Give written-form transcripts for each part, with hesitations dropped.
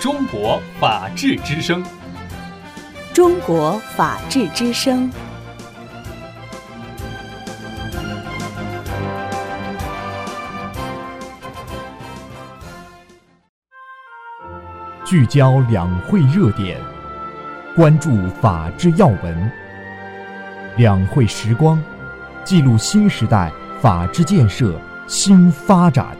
中国法治之声。 中国法治之声。 聚焦两会热点，关注法治要闻。两会时光，记录新时代法治建设新发展。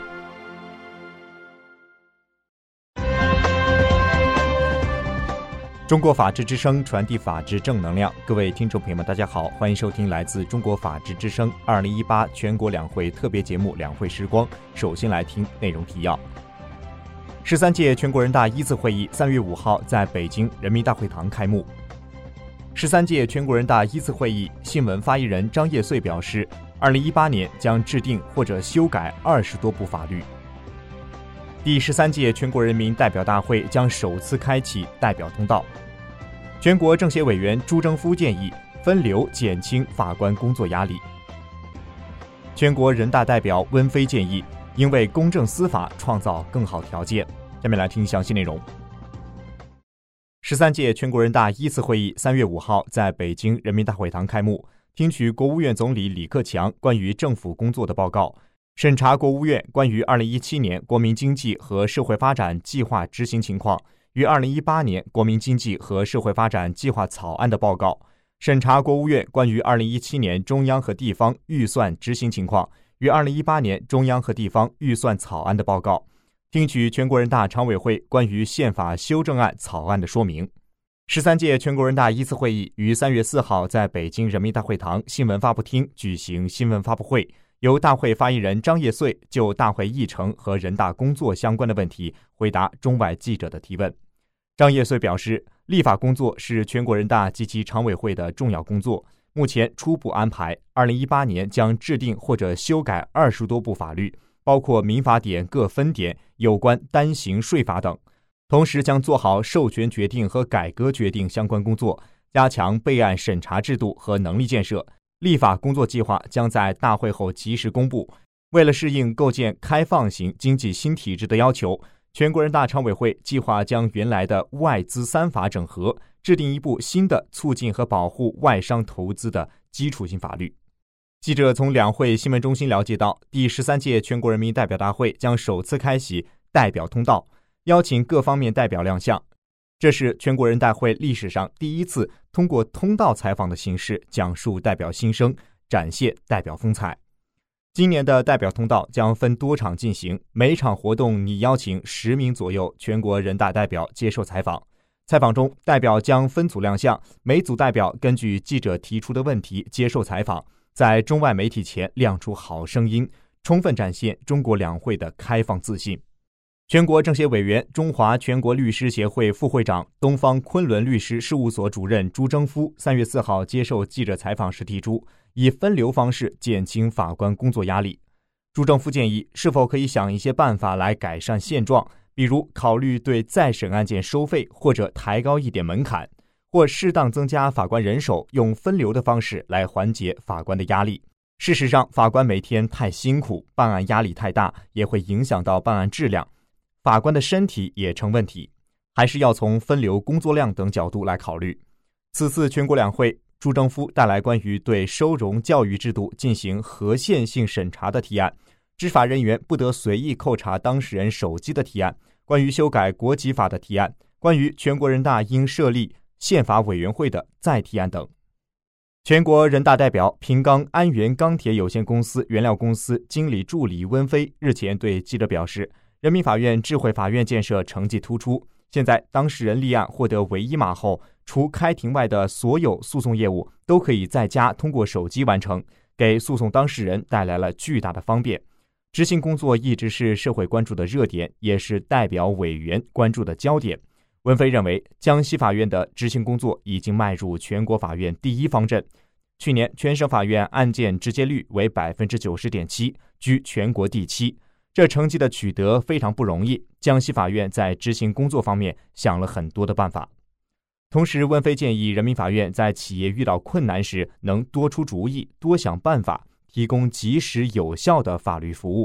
中国法治之声，传递法治正能量。各位听众朋友们，大家好，欢迎收听来自中国法治之声2018全国两会特别节目《两会时光》。首先来听内容提要。13届全国人大一次会议3月5号在北京人民大会堂开幕。13届全国人大一次会议新闻发言人张业遂表示，2018年将制定或者修改20多部法律。第13届全国人民代表大会将首次开启代表通道。全国政协委员朱征夫建议分流减轻法官工作压力。全国人大代表温飞建议应为公正司法创造更好条件。下面来听详细内容。13届全国人大一次会议3月5号在北京人民大会堂开幕，听取国务院总理李克强关于政府工作的报告，审查国务院关于2017年国民经济和社会发展计划执行情况与2018年国民经济和社会发展计划草案的报告，审查国务院关于2017年中央和地方预算执行情况与2018年中央和地方预算草案的报告，听取全国人大常委会关于宪法修正案草案的说明。13届全国人大一次会议于3月4号在北京人民大会堂新闻发布厅举行新闻发布会，由大会发言人张业遂就大会议程和人大工作相关的问题回答中外记者的提问。张业遂表示，立法工作是全国人大及其常委会的重要工作，目前初步安排2018年将制定或者修改20多部法律，包括民法典各分典、有关单行税法等，同时将做好授权决定和改革决定相关工作，加强备案审查制度和能力建设。立法工作计划将在大会后及时公布。为了适应构建开放型经济新体制的要求，全国人大常委会计划将原来的外资3法整合，制定一部新的促进和保护外商投资的基础性法律。记者从两会新闻中心了解到，第13届全国人民代表大会将首次开启代表通道，邀请各方面代表亮相。这是全国人大会历史上第一次通过通道采访的形式讲述代表心声，展现代表风采。今年的代表通道将分多场进行，每场活动拟邀请10名左右全国人大代表接受采访。采访中，代表将分组亮相，每组代表根据记者提出的问题接受采访，在中外媒体前亮出好声音，充分展现中国两会的开放自信。全国政协委员、中华全国律师协会副会长、东方昆仑律师事务所主任朱征夫3月4号接受记者采访时提出，以分流方式减轻法官工作压力。朱征夫建议，是否可以想一些办法来改善现状，比如考虑对再审案件收费，或者抬高一点门槛，或适当增加法官人手，用分流的方式来缓解法官的压力。事实上，法官每天太辛苦，办案压力太大，也会影响到办案质量。法官的身体也成问题，还是要从分流工作量等角度来考虑。此次全国两会，朱征夫带来关于对收容教育制度进行合宪性审查的提案，执法人员不得随意扣查当事人手机的提案，关于修改国籍法的提案，关于全国人大应设立宪法委员会的再提案等。全国人大代表、平冈安源钢铁有限公司原料公司经理助理温飞日前对记者表示，人民法院智慧法院建设成绩突出，现在当事人立案获得唯一码后，除开庭外的所有诉讼业务都可以在家通过手机完成，给诉讼当事人带来了巨大的方便。执行工作一直是社会关注的热点，也是代表委员关注的焦点。温飞认为，江西法院的执行工作已经迈入全国法院第一方阵。去年全省法院案件直接率为 90.7%， 居全国第7。这成绩的取得非常不容易，江西法院在执行工作方面想了很多的办法。同时，温飞建议人民法院在企业遇到困难时能多出主意，多想办法，提供及时有效的法律服务。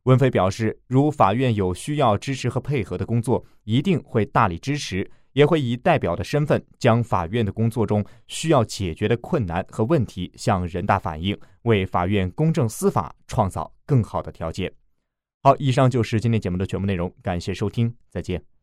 温飞表示，如法院有需要支持和配合的工作，一定会大力支持，也会以代表的身份将法院的工作中需要解决的困难和问题向人大反映，为法院公正司法创造更好的条件。好，以上就是今天节目的全部内容，感谢收听，再见。